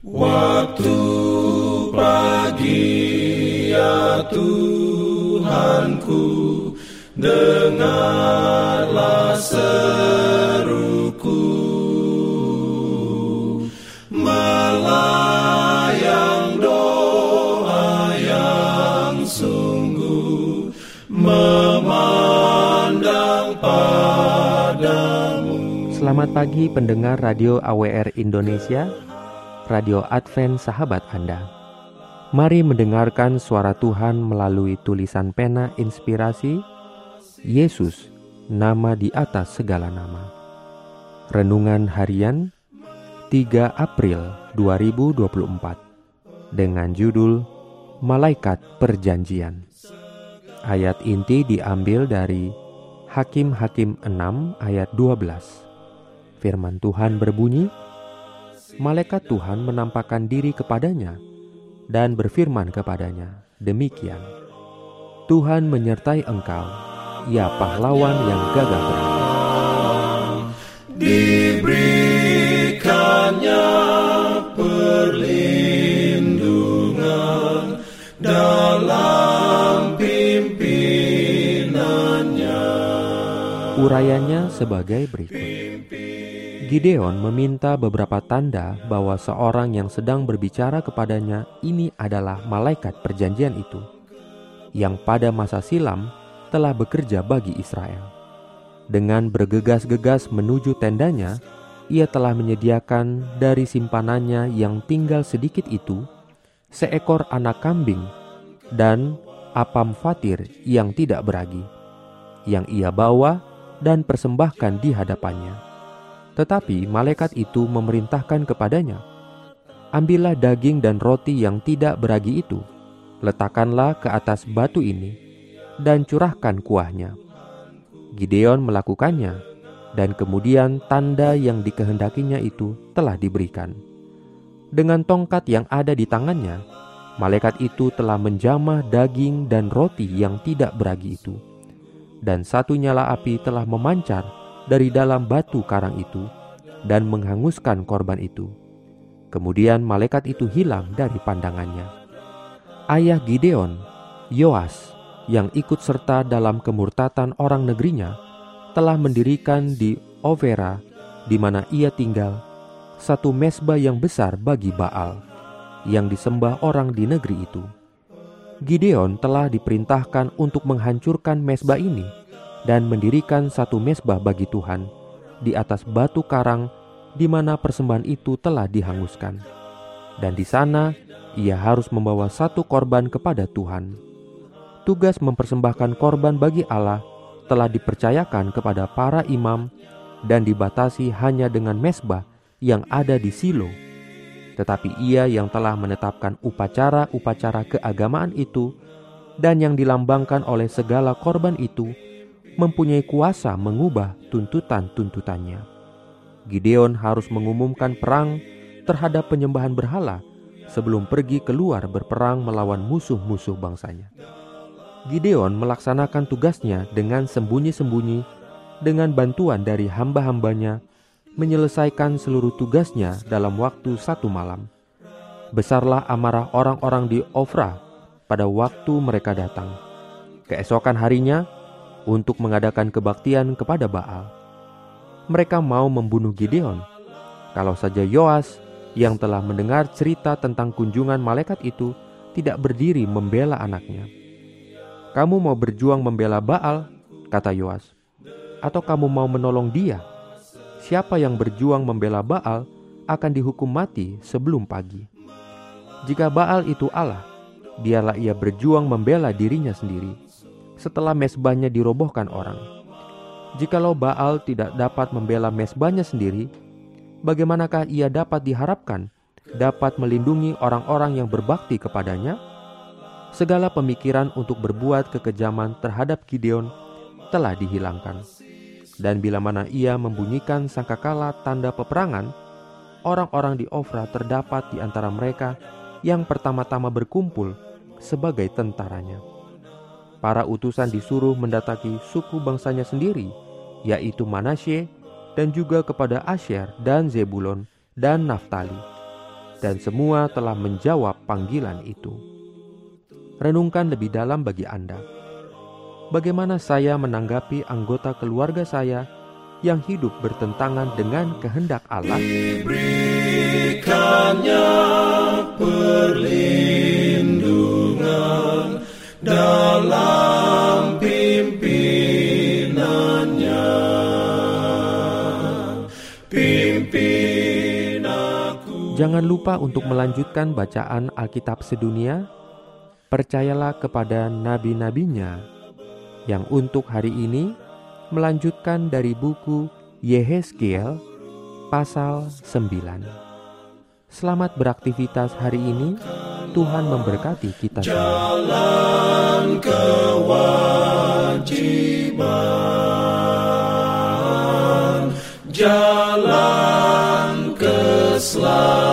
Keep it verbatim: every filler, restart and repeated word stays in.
Waktu pagi ya Tuhanku, dengarlah seruku, melayang doa yang sungguh, memandang padamu. Selamat pagi pendengar Radio A W R Indonesia, Radio Advent sahabat Anda. Mari mendengarkan suara Tuhan melalui tulisan pena inspirasi Yesus, nama di atas segala nama. Renungan harian tiga April dua ribu dua puluh empat dengan judul Malaikat Perjanjian. Ayat inti diambil dari Hakim-Hakim enam ayat dua belas. Firman Tuhan berbunyi, Malaikat Tuhan menampakkan diri kepadanya dan berfirman kepadanya, demikian, Tuhan menyertai engkau, ya pahlawan yang gagah berani. Diberikannya perlindungan dalam pimpinannya. Urayanya sebagai berikut. Gideon meminta beberapa tanda bahwa seorang yang sedang berbicara kepadanya ini adalah malaikat perjanjian itu, yang pada masa silam telah bekerja bagi Israel. Dengan bergegas-gegas menuju tendanya, ia telah menyediakan dari simpanannya yang tinggal sedikit itu, seekor anak kambing dan apam fatir yang tidak beragi, yang ia bawa dan persembahkan di hadapannya. Tetapi malaikat itu memerintahkan kepadanya, ambillah daging dan roti yang tidak beragi itu, letakkanlah ke atas batu ini, dan curahkan kuahnya. Gideon melakukannya, dan kemudian tanda yang dikehendakinya itu telah diberikan. Dengan tongkat yang ada di tangannya, malaikat itu telah menjamah daging dan roti yang tidak beragi itu, dan satu nyala api telah memancar dari dalam batu karang itu dan menghanguskan korban itu. Kemudian malaikat itu hilang dari pandangannya. Ayah Gideon, Yoas, yang ikut serta dalam kemurtatan orang negerinya, telah mendirikan di Overa, di mana ia tinggal, satu mezbah yang besar bagi Baal, yang disembah orang di negeri itu. Gideon telah diperintahkan untuk menghancurkan mezbah ini dan mendirikan satu mezbah bagi Tuhan di atas batu karang di mana persembahan itu telah dihanguskan. Dan di sana ia harus membawa satu korban kepada Tuhan. Tugas mempersembahkan korban bagi Allah telah dipercayakan kepada para imam dan dibatasi hanya dengan mezbah yang ada di Silo. Tetapi ia yang telah menetapkan upacara-upacara keagamaan itu dan yang dilambangkan oleh segala korban itu mempunyai kuasa mengubah tuntutan-tuntutannya. Gideon harus mengumumkan perang terhadap penyembahan berhala sebelum pergi keluar berperang melawan musuh-musuh bangsanya. Gideon melaksanakan tugasnya dengan sembunyi-sembunyi dengan bantuan dari hamba-hambanya, menyelesaikan seluruh tugasnya dalam waktu satu malam. Besarlah amarah orang-orang di Ofra pada waktu mereka datang. Keesokan harinya, untuk mengadakan kebaktian kepada Baal. Mereka mau membunuh Gideon. Kalau saja Yoas yang telah mendengar cerita tentang kunjungan malaikat itu tidak berdiri membela anaknya. Kamu mau berjuang membela Baal, kata Yoas, atau kamu mau menolong dia? Siapa yang berjuang membela Baal akan dihukum mati sebelum pagi. Jika Baal itu Allah, biarlah ia berjuang membela dirinya sendiri setelah mezbahnya dirobohkan orang. Jikalau Baal tidak dapat membela mezbahnya sendiri, bagaimanakah ia dapat diharapkan dapat melindungi orang-orang yang berbakti kepadanya? Segala pemikiran untuk berbuat kekejaman terhadap Gideon telah dihilangkan. Dan bila mana ia membunyikan sangkakala tanda peperangan, orang-orang di Ofra terdapat di antara mereka yang pertama-tama berkumpul sebagai tentaranya. Para utusan disuruh mendatangi suku bangsanya sendiri, yaitu Manasye, dan juga kepada Asyer dan Zebulon dan Naftali. dan semua telah menjawab panggilan itu. Renungkan lebih dalam bagi Anda. Bagaimana saya menanggapi anggota keluarga saya yang hidup bertentangan dengan kehendak Allah? Diberikannya perlindungan dalam pimpinannya. Pimpin aku. Jangan lupa untuk melanjutkan bacaan Alkitab sedunia. Percayalah kepada nabi-nabinya yang untuk hari ini melanjutkan dari buku Yehezkiel pasal sembilan. Selamat beraktivitas hari ini. Tuhan memberkati kita semua. Jalan kewajiban, jalan keselamatan.